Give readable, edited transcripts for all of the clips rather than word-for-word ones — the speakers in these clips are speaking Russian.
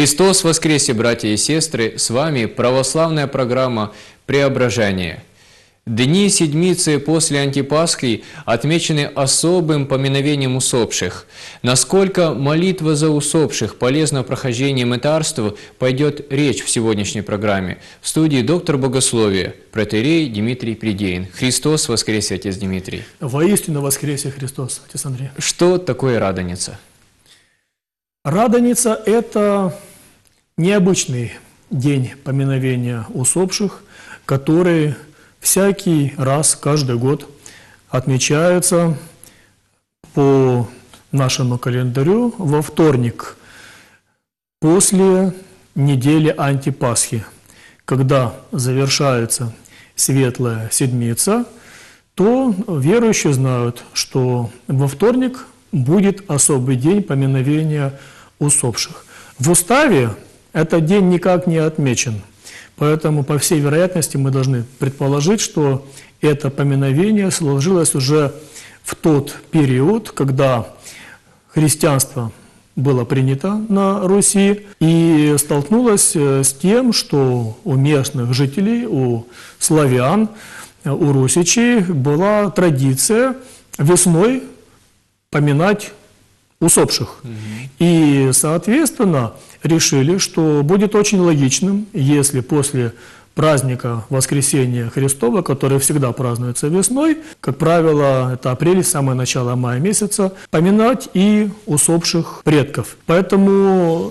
Христос воскресе, братья и сестры! С вами православная программа «Преображение». Дни Седмицы после Антипасхи отмечены особым поминовением усопших. Насколько молитва за усопших полезна в прохождении мытарства, пойдет речь в сегодняшней программе. В студии доктор богословия, протоиерей Дмитрий Придеин. Христос воскресе, отец Дмитрий! Воистину воскресе Христос, отец Андрей! Что такое Радоница? Радоница – это необычный день поминовения усопших, который всякий раз, каждый год отмечается по нашему календарю во вторник после недели Антипасхи. Когда завершается Светлая Седмица, то верующие знают, что во вторник будет особый день поминовения усопших. В уставе этот день никак не отмечен. Поэтому, по всей вероятности, мы должны предположить, что это поминовение сложилось уже в тот период, когда христианство было принято на Руси и столкнулось с тем, что у местных жителей, у славян, у русичей была традиция весной поминать усопших. И, соответственно, решили, что будет очень логичным, если после праздника Воскресения Христова, который всегда празднуется весной, как правило, это апрель, самое начало мая месяца, поминать и усопших предков. Поэтому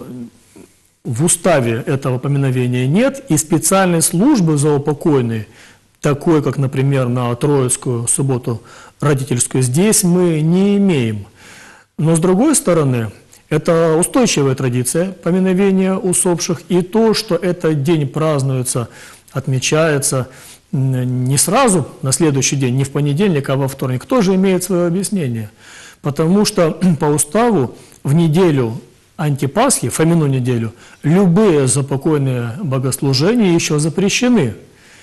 в уставе этого поминовения нет, и специальной службы заупокойной, такой, как, например, на Троицкую субботу родительскую, здесь мы не имеем. Но, с другой стороны, это устойчивая традиция поминовения усопших, и то, что этот день празднуется, отмечается не сразу, на следующий день, не в понедельник, а во вторник, тоже имеет свое объяснение. Потому что по уставу в неделю Антипасхи, в Фомину неделю, любые заупокойные богослужения еще запрещены.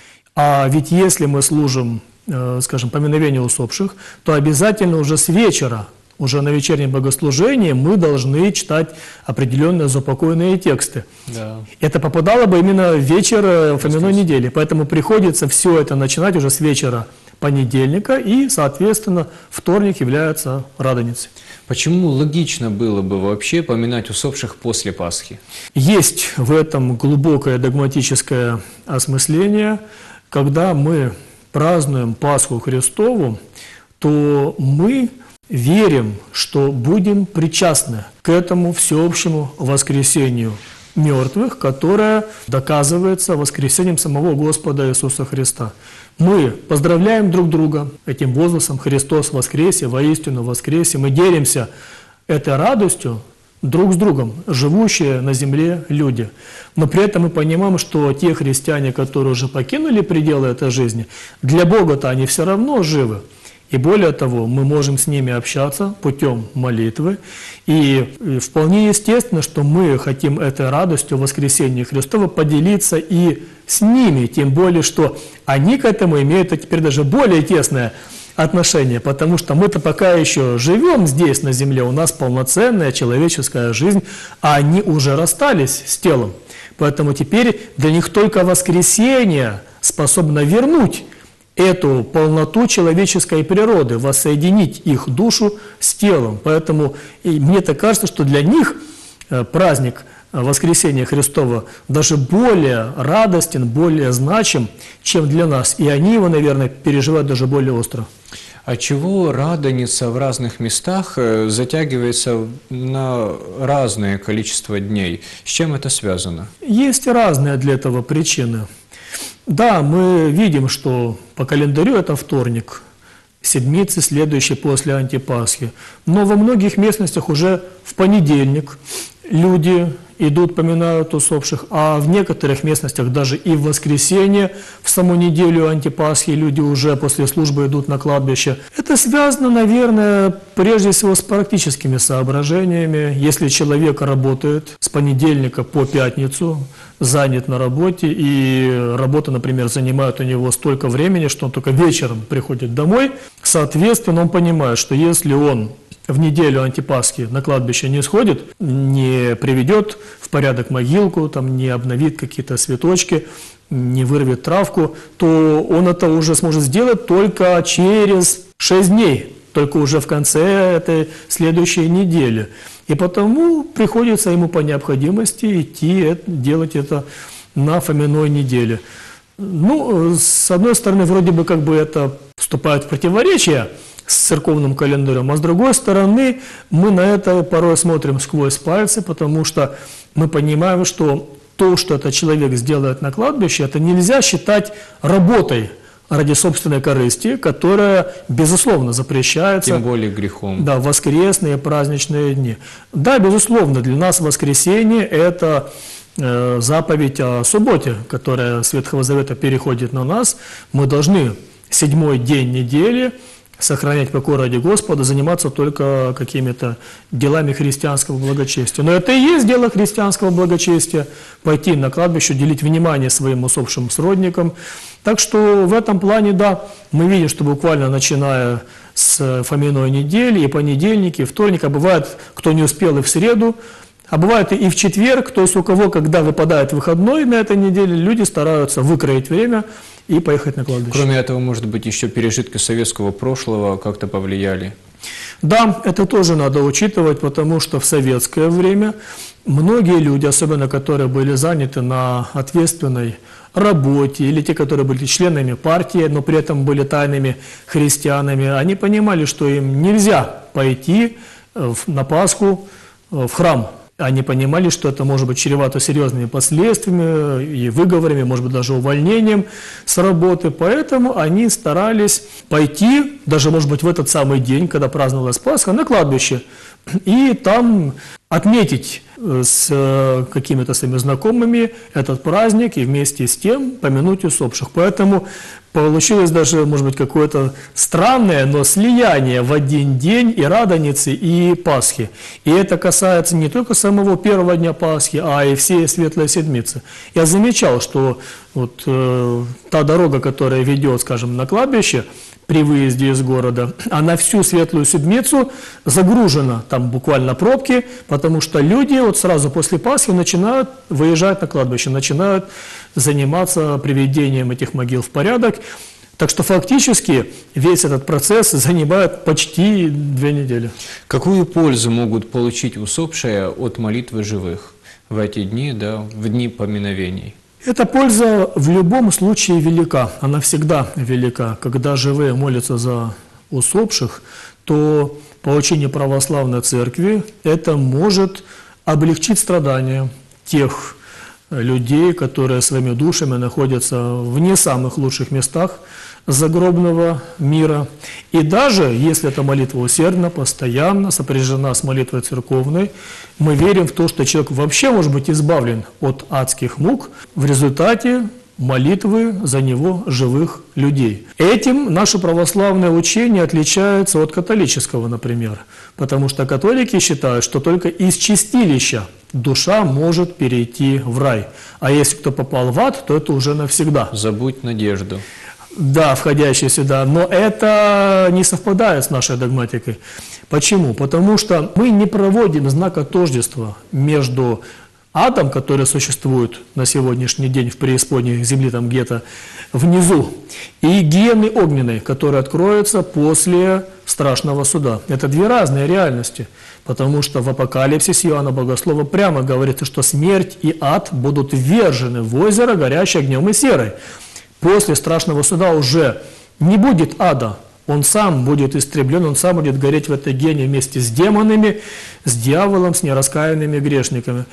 А ведь если мы служим, скажем, поминовение усопших, то обязательно уже с вечера, уже на вечернем богослужении мы должны читать определенные заупокойные тексты. Да. Это попадало бы именно в вечер Фоминой недели, поэтому приходится все это начинать уже с вечера понедельника, и, соответственно, вторник является Радоницей. Почему логично было бы вообще поминать усопших после Пасхи? Есть в этом глубокое догматическое осмысление. Когда мы празднуем Пасху Христову, то мы верим, что будем причастны к этому всеобщему воскресению мертвых, которое доказывается воскресением самого Господа Иисуса Христа. Мы поздравляем друг друга этим возгласом «Христос воскресе, воистину воскресе». Мы делимся этой радостью друг с другом, живущие на земле люди. Но при этом мы понимаем, что те христиане, которые уже покинули пределы этой жизни, для Бога-то они все равно живы. И более того, мы можем с ними общаться путем молитвы. И вполне естественно, что мы хотим этой радостью воскресения Христова поделиться и с ними. Тем более, что они к этому имеют теперь даже более тесное отношение. Потому что мы-то пока еще живем здесь на земле, у нас полноценная человеческая жизнь, а они уже расстались с телом. Поэтому теперь для них только воскресение способно вернуть эту полноту человеческой природы, воссоединить их душу с телом. Поэтому мне так кажется, что для них праздник Воскресения Христова даже более радостен, более значим, чем для нас. И они его, наверное, переживают даже более остро. А чего Радоница в разных местах затягивается на разное количество дней? С чем это связано? Есть разные для этого причины. Да, мы видим, что по календарю это вторник, седмицы, следующей после Антипасхи. Но во многих местностях уже в понедельник люди идут, поминают усопших, а в некоторых местностях даже и в воскресенье, в саму неделю Антипасхи, люди уже после службы идут на кладбище. Это связано, наверное, прежде всего с практическими соображениями. Если человек работает с понедельника по пятницу, занят на работе, и работа, например, занимает у него столько времени, что он только вечером приходит домой, соответственно, он понимает, что если он в неделю антипасхи на кладбище не сходит, не приведет в порядок могилку, там, не обновит какие-то цветочки, не вырвет травку, то он это уже сможет сделать только через 6 дней, только уже в конце этой следующей недели. И потому приходится ему по необходимости идти делать это на Фоминой неделе. Ну, с одной стороны, вроде бы как бы это вступает в противоречие с церковным календарем, а с другой стороны, мы на это порой смотрим сквозь пальцы, потому что мы понимаем, что то, что этот человек сделает на кладбище, это нельзя считать работой ради собственной корысти, которая, безусловно, запрещается. Тем более грехом. Да, в воскресные праздничные дни. Да, безусловно, для нас воскресенье – это заповедь о субботе, которая с Ветхого Завета переходит на нас. Мы должны 7-й день недели сохранять покой ради Господа, заниматься только какими-то делами христианского благочестия. Но это и есть дело христианского благочестия – пойти на кладбище, уделить внимание своим усопшим сродникам. Так что в этом плане, да, мы видим, что буквально начиная с Фоминой недели, и понедельники, и вторник, а бывает, кто не успел, и в среду, а бывает и в четверг, то есть у кого, когда выпадает выходной на этой неделе, люди стараются выкроить время и поехать на кладбище. Кроме этого, может быть, еще пережитки советского прошлого как-то повлияли? Да, это тоже надо учитывать, потому что в советское время многие люди, особенно которые были заняты на ответственной работе, или те, которые были членами партии, но при этом были тайными христианами, они понимали, что им нельзя пойти на Пасху в храм. Они понимали, что это может быть чревато серьезными последствиями и выговорами, может быть, даже увольнением с работы. Поэтому они старались пойти, даже, может быть, в этот самый день, когда праздновалась Пасха, на кладбище. И там отметить с какими-то своими знакомыми этот праздник и вместе с тем помянуть усопших. Поэтому получилось даже, может быть, какое-то странное, но слияние в один день и Радоницы, и Пасхи. И это касается не только самого первого дня Пасхи, а и всей Светлой Седмицы. Я замечал, что вот та дорога, которая ведет, скажем, на кладбище, при выезде из города, а на всю Светлую Седмицу загружена, там буквально пробки, потому что люди вот сразу после Пасхи начинают выезжать на кладбище, начинают заниматься приведением этих могил в порядок. Так что фактически весь этот процесс занимает почти 2 недели. Какую пользу могут получить усопшие от молитвы живых в эти дни, да, в дни поминовений? Эта польза в любом случае велика, она всегда велика. Когда живые молятся за усопших, то по учению православной церкви это может облегчить страдания тех людей, которые своими душами находятся в не самых лучших местах загробного мира. И даже если эта молитва усердна, постоянно, сопряжена с молитвой церковной, мы верим в то, что человек вообще может быть избавлен от адских мук в результате молитвы за него живых людей. Этим наше православное учение отличается от католического, например, потому что католики считают, что только из чистилища душа может перейти в рай, а если кто попал в ад, то это уже навсегда. Забудь надежду. Да, входящий сюда, но это не совпадает с нашей догматикой. Почему? Потому что мы не проводим знака тождества между адом, который существует на сегодняшний день в преисподней земли, там где-то внизу, и гиеной огненной, которая откроется после страшного суда. Это 2 разные реальности, потому что в Апокалипсисе Иоанна Богослова прямо говорится, что смерть и ад будут ввержены в озеро, горящее огнем и серой. После страшного суда уже не будет ада, он сам будет истреблен, он сам будет гореть в этой гене вместе с демонами, с дьяволом, с нераскаянными грешниками.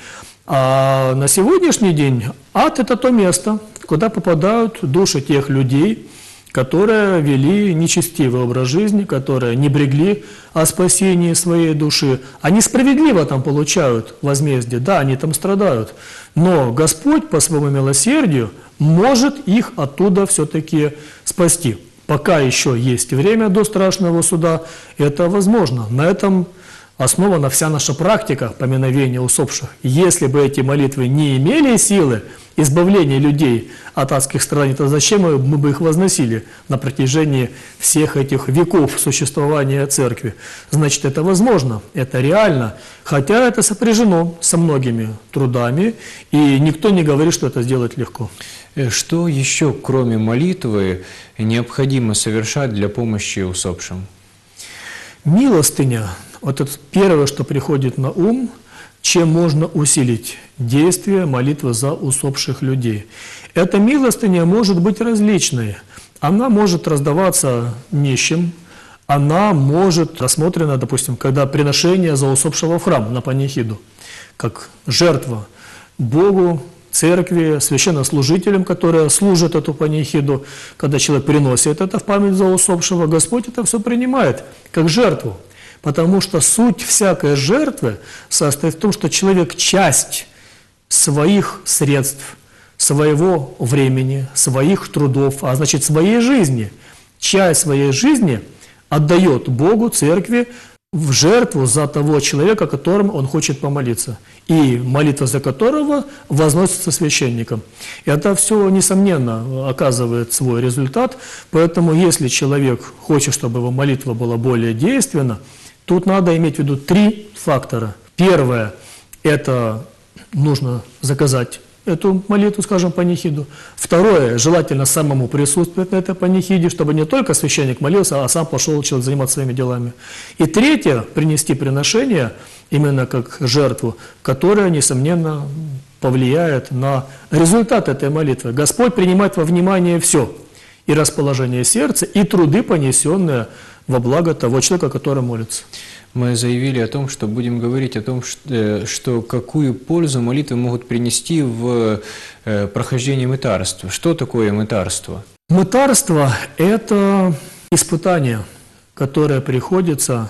А на сегодняшний день ад – это то место, куда попадают души тех людей, которые вели нечестивый образ жизни, которые не брегли о спасении своей души. Они справедливо там получают возмездие, да, они там страдают, но Господь по своему милосердию может их оттуда все-таки спасти. Пока еще есть время до страшного суда, это возможно. На этом основана вся наша практика поминовения усопших. Если бы эти молитвы не имели силы, избавление людей от адских страданий, то зачем мы бы их возносили на протяжении всех этих веков существования Церкви? Значит, это возможно, это реально, хотя это сопряжено со многими трудами, и никто не говорит, что это сделать легко. Что еще, кроме молитвы, необходимо совершать для помощи усопшим? Милостыня – вот это первое, что приходит на ум, чем можно усилить действие молитвы за усопших людей. Эта милостыня может быть различной. Она может раздаваться нищим, она может рассмотрена, допустим, когда приношение за усопшего в храм на панихиду, как жертва Богу, церкви, священнослужителям, которые служат эту панихиду, когда человек приносит это в память за усопшего, Господь это все принимает как жертву. Потому что суть всякой жертвы состоит в том, что человек часть своих средств, своего времени, своих трудов, а значит своей жизни, часть своей жизни отдает Богу, церкви, в жертву за того человека, которому он хочет помолиться, и молитва за которого возносится священником. И это все, несомненно, оказывает свой результат, поэтому если человек хочет, чтобы его молитва была более действенна, тут надо иметь в виду 3 фактора. Первое – это нужно заказать эту молитву, скажем, панихиду. Второе – желательно самому присутствовать на этой панихиде, чтобы не только священник молился, а сам пошел человек заниматься своими делами. И третье – принести приношение, именно как жертву, которая, несомненно, повлияет на результат этой молитвы. Господь принимает во внимание все – и расположение сердца, и труды, понесенные во благо того человека, который молится. Мы заявили о том, что будем говорить о том, что какую пользу молитвы могут принести в прохождении мытарства. Что такое мытарство? Мытарство – это испытание, которое приходится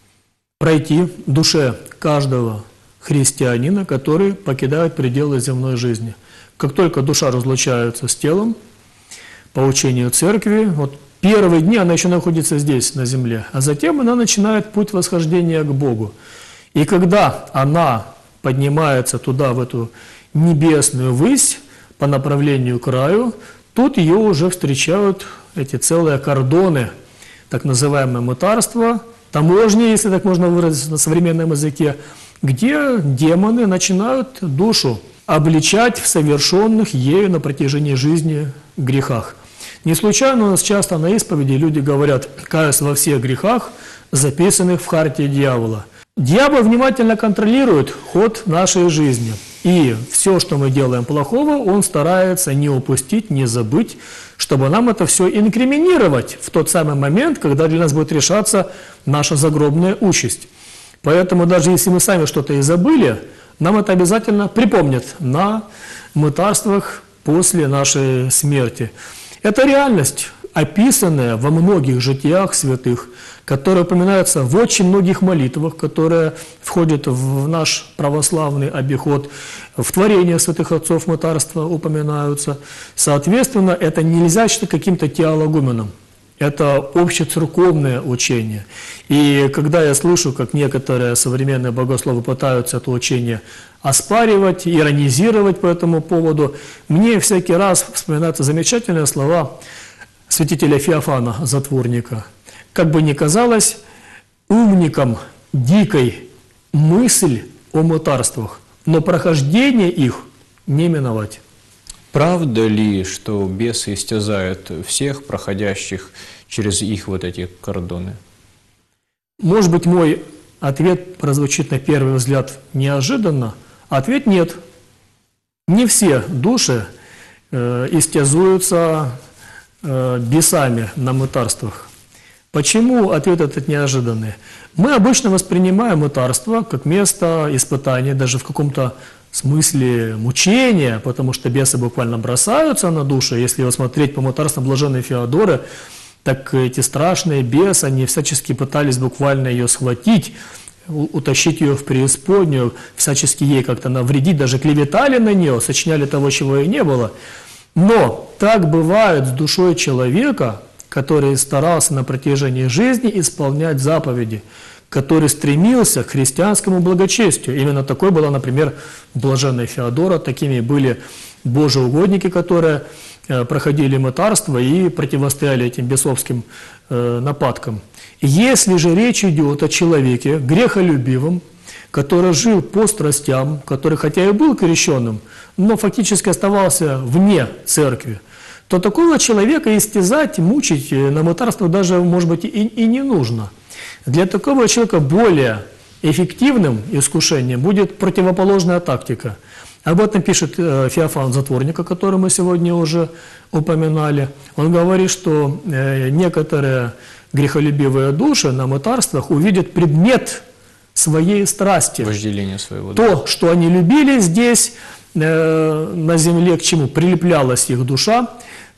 пройти душе каждого христианина, который покидает пределы земной жизни. Как только душа разлучается с телом, по учению церкви, вот первые дни она еще находится здесь, на земле, а затем она начинает путь восхождения к Богу. И когда она поднимается туда, в эту небесную высь, по направлению к раю, тут ее уже встречают эти целые кордоны, так называемое мытарство, таможни, если так можно выразиться на современном языке, где демоны начинают душу обличать в совершенных ею на протяжении жизни грехах. Не случайно у нас часто на исповеди люди говорят: «Каюсь во всех грехах, записанных в хартии дьявола». Дьявол внимательно контролирует ход нашей жизни. И все, что мы делаем плохого, он старается не упустить, не забыть, чтобы нам это все инкриминировать в тот самый момент, когда для нас будет решаться наша загробная участь. Поэтому даже если мы сами что-то и забыли, нам это обязательно припомнят на мытарствах после нашей смерти. Это реальность, описанная во многих житиях святых, которые упоминаются в очень многих молитвах, которые входят в наш православный обиход, в творениях святых отцов мытарства упоминаются. Соответственно, это нельзя считать каким-то теологуменом. Это общецерковное учение. И когда я слышу, как некоторые современные богословы пытаются это учение оспаривать, иронизировать по этому поводу, мне всякий раз вспоминаются замечательные слова святителя Феофана, затворника. Как бы ни казалось умникам дикой мысль о мытарствах, но прохождение их не миновать. Правда ли, что бесы истязают всех проходящих через их вот эти кордоны? Может быть, мой ответ прозвучит на первый взгляд неожиданно. Ответ – нет. Не все души истязуются бесами на мытарствах. Почему ответ этот неожиданный? Мы обычно воспринимаем мытарство как место испытания, даже в каком-то смысле мучения, потому что бесы буквально бросаются на души. Если его смотреть по мытарствам блаженной Феодоры, так эти страшные бесы, они всячески пытались буквально ее схватить, утащить ее в преисподнюю, всячески ей как-то навредить, даже клеветали на нее, сочиняли того, чего и не было. Но так бывает с душой человека, который старался на протяжении жизни исполнять заповеди, который стремился к христианскому благочестию. Именно такой была, например, блаженная Феодора, такими были божеугодники, которые проходили мытарство и противостояли этим бесовским нападкам. Если же речь идет о человеке грехолюбивом, который жил по страстям, который хотя и был крещенным, но фактически оставался вне церкви, то такого человека истязать, мучить на мытарствах даже, может быть, и не нужно. Для такого человека более эффективным искушением будет противоположная тактика. Об этом пишет Феофан Затворник, о котором мы сегодня уже упоминали. Он говорит, что некоторые грехолюбивые души на мытарствах увидят предмет своей страсти. Вожделение своего. То, что они любили здесь, на земле, к чему прилеплялась их душа,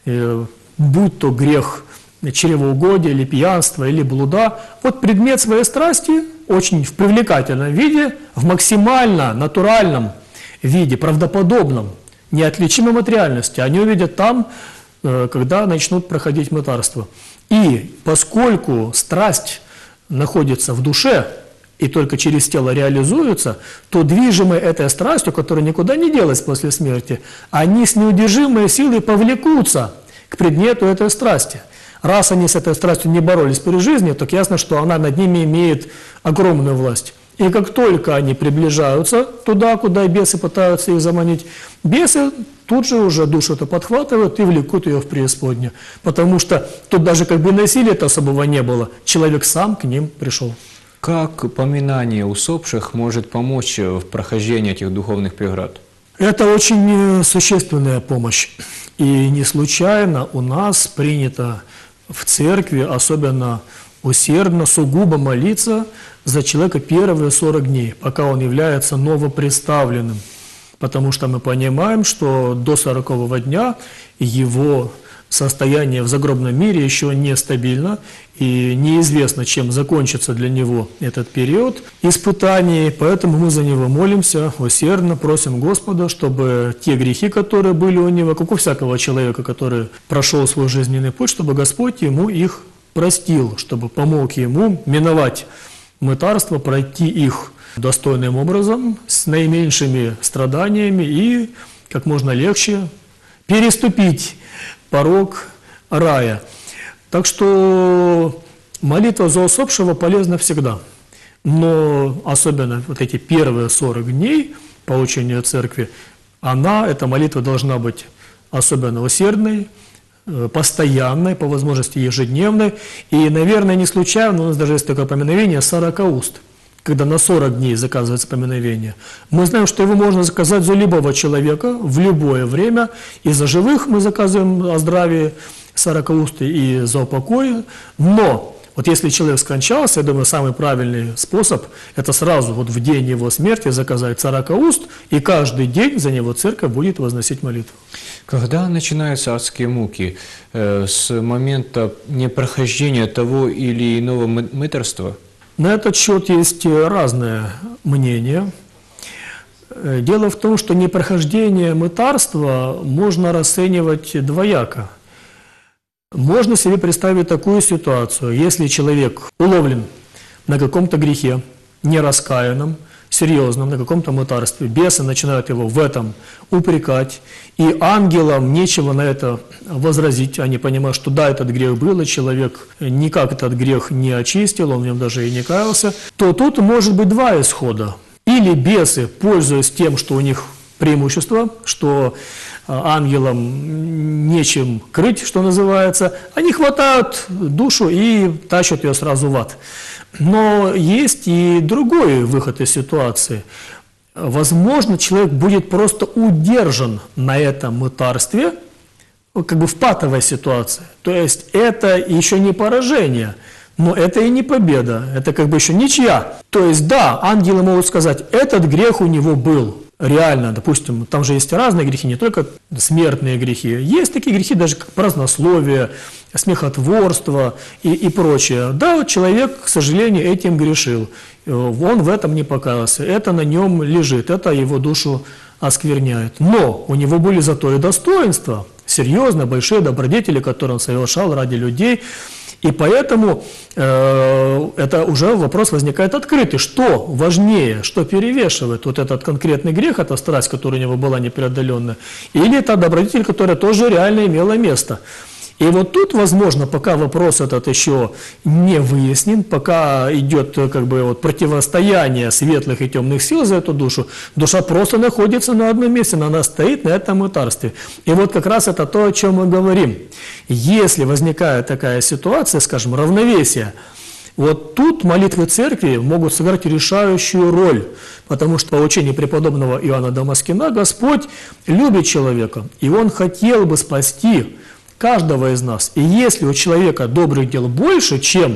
будь то грех чревоугодия, или пьянства, или блуда, вот предмет своей страсти очень в привлекательном виде, в максимально натуральном виде, правдоподобном, неотличимом от реальности, они увидят там, когда начнут проходить мытарство. И поскольку страсть находится в душе и только через тело реализуется, то движимые этой страстью, которая никуда не делась после смерти, они с неудержимой силой повлекутся к предмету этой страсти. Раз они с этой страстью не боролись при жизни, то ясно, что она над ними имеет огромную власть. И как только они приближаются туда, куда бесы пытаются их заманить, бесы тут же уже душу-то подхватывают и влекут ее в преисподнюю. Потому что тут даже как бы насилия-то особого не было, человек сам к ним пришел. Как поминание усопших может помочь в прохождении этих духовных преград? Это очень существенная помощь. И не случайно у нас принято в церкви особенно усердно, сугубо молиться за человека первые 40 дней, пока он является новоприставленным. Потому что мы понимаем, что до 40-го дня его состояние в загробном мире еще нестабильно, и неизвестно, чем закончится для него этот период испытаний, поэтому мы за него молимся усердно, просим Господа, чтобы те грехи, которые были у него, как у всякого человека, который прошел свой жизненный путь, чтобы Господь ему их простил, чтобы помог ему миновать мытарство, пройти их достойным образом, с наименьшими страданиями и как можно легче переступить порог рая. Так что молитва за усопшего полезна всегда. Но особенно вот эти первые 40 дней по учению церкви, эта молитва должна быть особенно усердной, постоянной, по возможности ежедневной. И, наверное, не случайно, у нас даже есть такое поминовение 40 уст, когда на 40 дней заказывается поминовение. Мы знаем, что его можно заказать за любого человека в любое время. И за живых мы заказываем о здравии 40 уст и за упокой. Но вот если человек скончался, я думаю, самый правильный способ – это сразу вот в день его смерти заказать 40 уст, и каждый день за него церковь будет возносить молитву. Когда начинаются адские муки? С момента непрохождения того или иного мытарства? На этот счет есть разные мнения. Дело в том, что непрохождение мытарства можно расценивать двояко. Можно себе представить такую ситуацию, если человек уловлен на каком-то грехе, нераскаянном, серьезном, на каком-то мытарстве, бесы начинают его в этом упрекать, и ангелам нечего на это возразить, они понимают, что да, этот грех был, и человек никак этот грех не очистил, он в нем даже и не каялся, то тут может быть два исхода. Или бесы, пользуясь тем, что у них преимущество, что ангелам нечем крыть, что называется, они хватают душу и тащат ее сразу в ад. Но есть и другой выход из ситуации. Возможно, человек будет просто удержан на этом мытарстве, как бы в патовой ситуации. То есть это еще не поражение, но это и не победа, это как бы еще ничья. То есть да, ангелы могут сказать, этот грех у него был. Реально, допустим, там же есть разные грехи, не только смертные грехи. Есть такие грехи, даже как празднословие, смехотворство и прочее. Да, вот человек, к сожалению, этим грешил. Он в этом не покаялся. Это на нем лежит, это его душу оскверняет. Но у него были зато и достоинства, серьезно, большие добродетели, которые он совершал ради людей. И поэтому это уже вопрос возникает открытый. Что важнее, что перевешивает вот этот конкретный грех, эта страсть, которая у него была непреодоленная, или та добродетель, которая тоже реально имела место. И вот тут, возможно, пока вопрос этот еще не выяснен, пока идет как бы вот противостояние светлых и темных сил за эту душу, душа просто находится на одном месте, она стоит на этом мытарстве. И вот как раз это то, о чем мы говорим. Если возникает такая ситуация, скажем, равновесие, вот тут молитвы церкви могут сыграть решающую роль, потому что по учению преподобного Иоанна Дамаскина Господь любит человека, и Он хотел бы спасти каждого из нас. И если у человека добрых дел больше, чем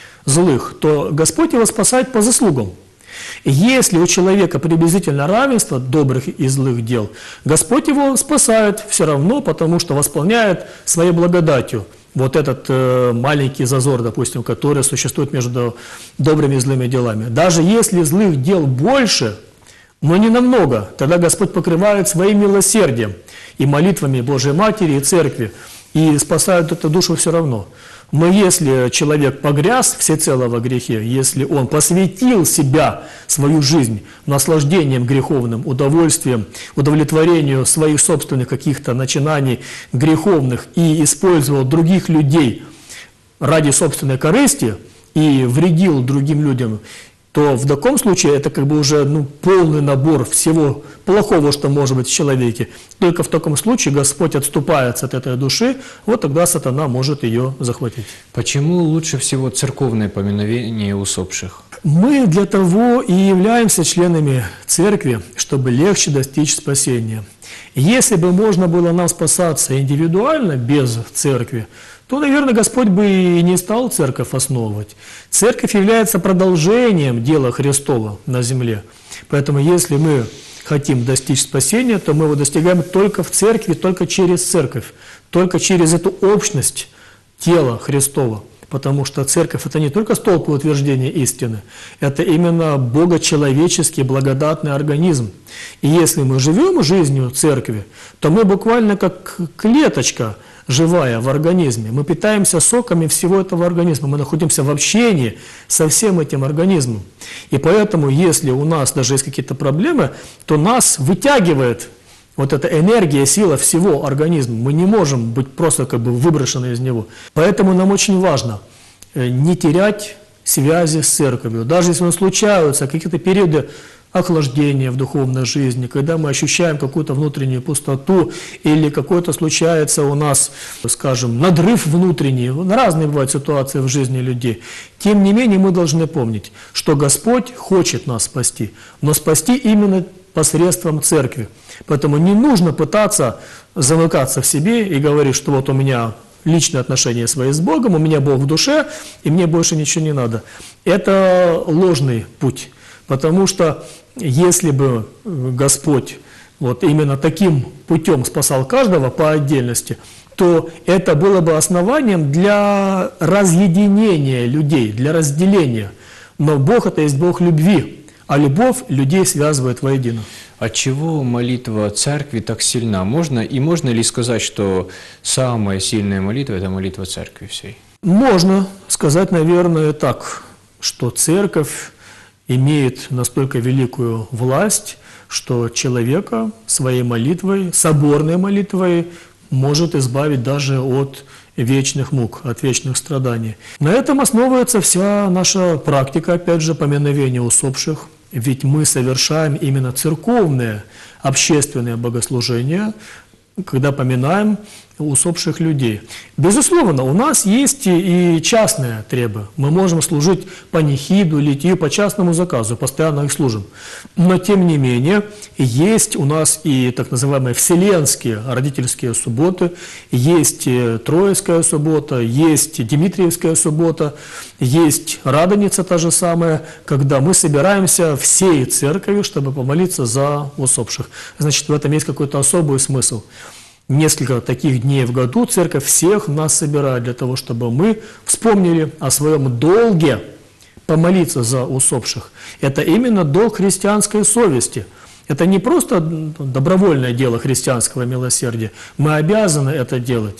злых, то Господь его спасает по заслугам. И если у человека приблизительно равенство добрых и злых дел, Господь его спасает все равно, потому что восполняет своей благодатью вот этот маленький зазор, допустим, который существует между добрыми и злыми делами. Даже если злых дел больше, но не намного, тогда Господь покрывает своим милосердием и молитвами Божией Матери и Церкви, и спасают эту душу все равно. Но если человек погряз всецело во грехе, если он посвятил себя, свою жизнь наслаждением греховным, удовольствием, удовлетворению своих собственных каких-то начинаний греховных и использовал других людей ради собственной корысти и вредил другим людям, то в таком случае это как бы уже полный набор всего плохого, что может быть в человеке. Только в таком случае Господь отступается от этой души, вот тогда сатана может ее захватить. Почему лучше всего церковное поминовение усопших? Мы для того и являемся членами церкви, чтобы легче достичь спасения. Если бы можно было нам спасаться индивидуально, без церкви, то, наверное, Господь бы и не стал церковь основывать. Церковь является продолжением дела Христова на земле. Поэтому, если мы хотим достичь спасения, то мы его достигаем только в церкви, только через церковь, только через эту общность тела Христова. Потому что церковь – это не только столб утверждения истины, это именно богочеловеческий благодатный организм. И если мы живем жизнью церкви, то мы буквально как клеточка живая в организме. Мы питаемся соками всего этого организма, мы находимся в общении со всем этим организмом. И поэтому, если у нас даже есть какие-то проблемы, то нас вытягивает вот эта энергия, сила всего организма. Мы не можем быть просто как бы выброшены из него. Поэтому нам очень важно не терять связи с церковью. Даже если случаются какие-то периоды охлаждения в духовной жизни, когда мы ощущаем какую-то внутреннюю пустоту или какой-то случается у нас, скажем, надрыв внутренний, разные бывают ситуации в жизни людей. Тем не менее мы должны помнить, что Господь хочет нас спасти, но спасти именно посредством церкви. Поэтому не нужно пытаться замыкаться в себе и говорить, что вот у меня личные отношения свои с Богом, у меня Бог в душе, и мне больше ничего не надо. Это ложный путь. Потому что если бы Господь вот именно таким путем спасал каждого по отдельности, то это было бы основанием для разъединения людей, для разделения. Но Бог – это есть Бог любви, а любовь людей связывает воедино. Отчего молитва церкви так сильна? Можно ли сказать, что самая сильная молитва – это молитва церкви всей? Можно сказать, наверное, так, что церковь имеет настолько великую власть, что человека своей молитвой, соборной молитвой, может избавить даже от вечных мук, от вечных страданий. На этом основывается вся наша практика, опять же, поминовения усопших. Ведь мы совершаем именно церковное, общественное богослужение, когда поминаем усопших людей. Безусловно, у нас есть и частные требы. Мы можем служить панихиду, литию по частному заказу, постоянно их служим. Но, тем не менее, есть у нас и так называемые вселенские родительские субботы, есть Троицкая суббота, есть Дмитриевская суббота, есть Радоница та же самая, когда мы собираемся всей церковью, чтобы помолиться за усопших. Значит, в этом есть какой-то особый смысл. Несколько таких дней в году церковь всех нас собирает для того, чтобы мы вспомнили о своем долге помолиться за усопших. Это именно долг христианской совести. Это не просто добровольное дело христианского милосердия. Мы обязаны это делать.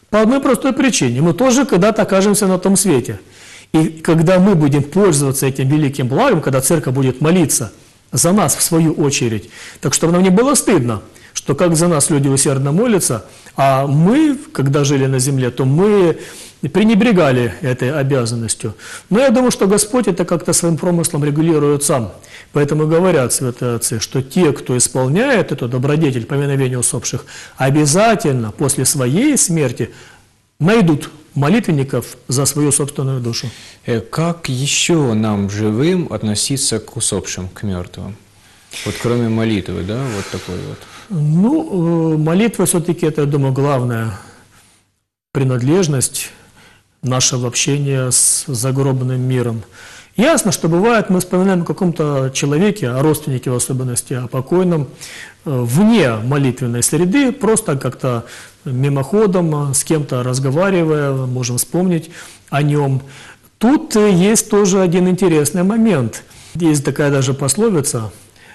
По одной простой причине. Мы тоже когда-то окажемся на том свете. И когда мы будем пользоваться этим великим благом, когда церковь будет молиться за нас в свою очередь, так чтобы нам не было стыдно, что как за нас люди усердно молятся, а мы, когда жили на земле, то мы пренебрегали этой обязанностью. Но я думаю, что Господь это как-то своим промыслом регулирует сам. Поэтому говорят святые отцы, что те, кто исполняет эту добродетель поминовения усопших, обязательно после своей смерти найдут молитвенников за свою собственную душу. Как еще нам, живым, относиться к усопшим, к мертвым? Вот кроме молитвы, да, вот такой вот. Ну, молитва все-таки, это, я думаю, главная принадлежность нашего общения с загробным миром. Ясно, что бывает, мы вспоминаем о каком-то человеке, о родственнике в особенности, о покойном, вне молитвенной среды, просто как-то мимоходом, с кем-то разговаривая, можем вспомнить о нем. Тут есть тоже один интересный момент. Есть такая даже пословица,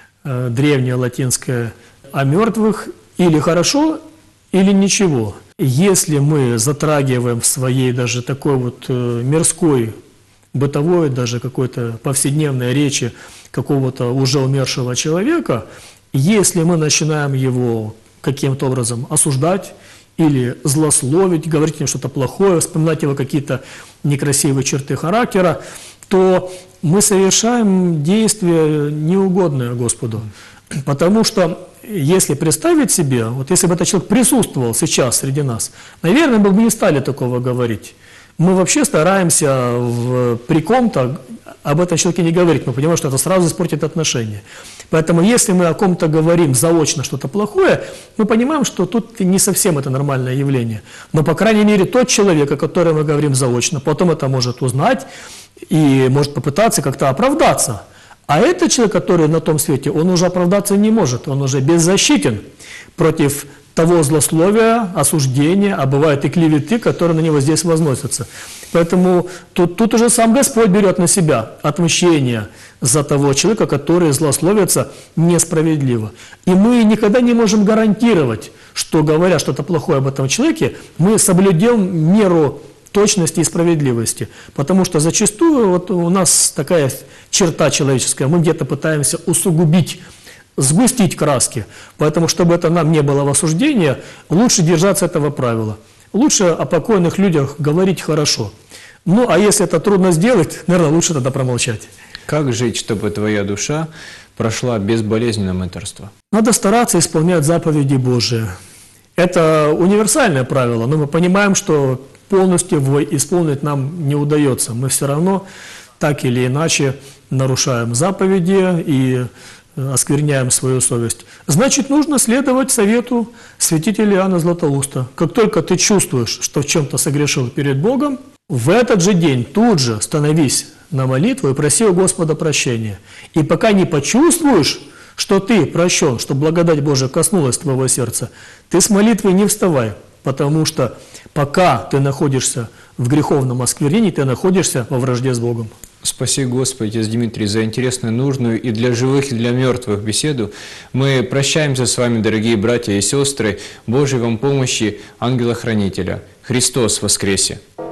древняя латинская, о мертвых или хорошо, или ничего. Если мы затрагиваем в своей даже такой вот мирской, бытовой, даже какой-то повседневной речи какого-то уже умершего человека, если мы начинаем его каким-то образом осуждать или злословить, говорить о нем что-то плохое, вспоминать его какие-то некрасивые черты характера, то мы совершаем действие неугодное Господу. Потому что если представить себе, вот если бы этот человек присутствовал сейчас среди нас, наверное, мы бы не стали такого говорить. Мы вообще стараемся при ком-то об этом человеке не говорить, мы понимаем, что это сразу испортит отношения. Поэтому если мы о ком-то говорим заочно что-то плохое, мы понимаем, что тут не совсем это нормальное явление. Но, по крайней мере, тот человек, о котором мы говорим заочно, потом это может узнать и может попытаться как-то оправдаться. А этот человек, который на том свете, он уже оправдаться не может, он уже беззащитен против того злословия, осуждения, а бывают и клеветы, которые на него здесь возносятся. Поэтому тут уже сам Господь берет на себя отмщение за того человека, который злословится несправедливо. И мы никогда не можем гарантировать, что, говоря что-то плохое об этом человеке, мы соблюдем меру точности и справедливости. Потому что зачастую вот у нас такая черта человеческая, мы где-то пытаемся усугубить, сгустить краски. Поэтому, чтобы это нам не было в осуждении, лучше держаться этого правила. Лучше о покойных людях говорить хорошо. Ну, а если это трудно сделать, наверное, лучше тогда промолчать. Как жить, чтобы твоя душа прошла безболезненно мытарство? Надо стараться исполнять заповеди Божии. Это универсальное правило, но мы понимаем, что полностью его исполнить нам не удается. Мы все равно так или иначе нарушаем заповеди и оскверняем свою совесть. Значит, нужно следовать совету святителя Иоанна Златоуста. Как только ты чувствуешь, что в чем-то согрешил перед Богом, в этот же день тут же становись на молитву и проси у Господа прощения. И пока не почувствуешь, что ты прощен, что благодать Божия коснулась твоего сердца, ты с молитвой не вставай, потому что пока ты находишься в греховном осквернении, ты находишься во вражде с Богом. Спаси Господи, Отец Дмитрий, за интересную, нужную и для живых, и для мертвых беседу. Мы прощаемся с вами, дорогие братья и сестры. Божьей вам помощи, ангела-хранителя. Христос воскресе!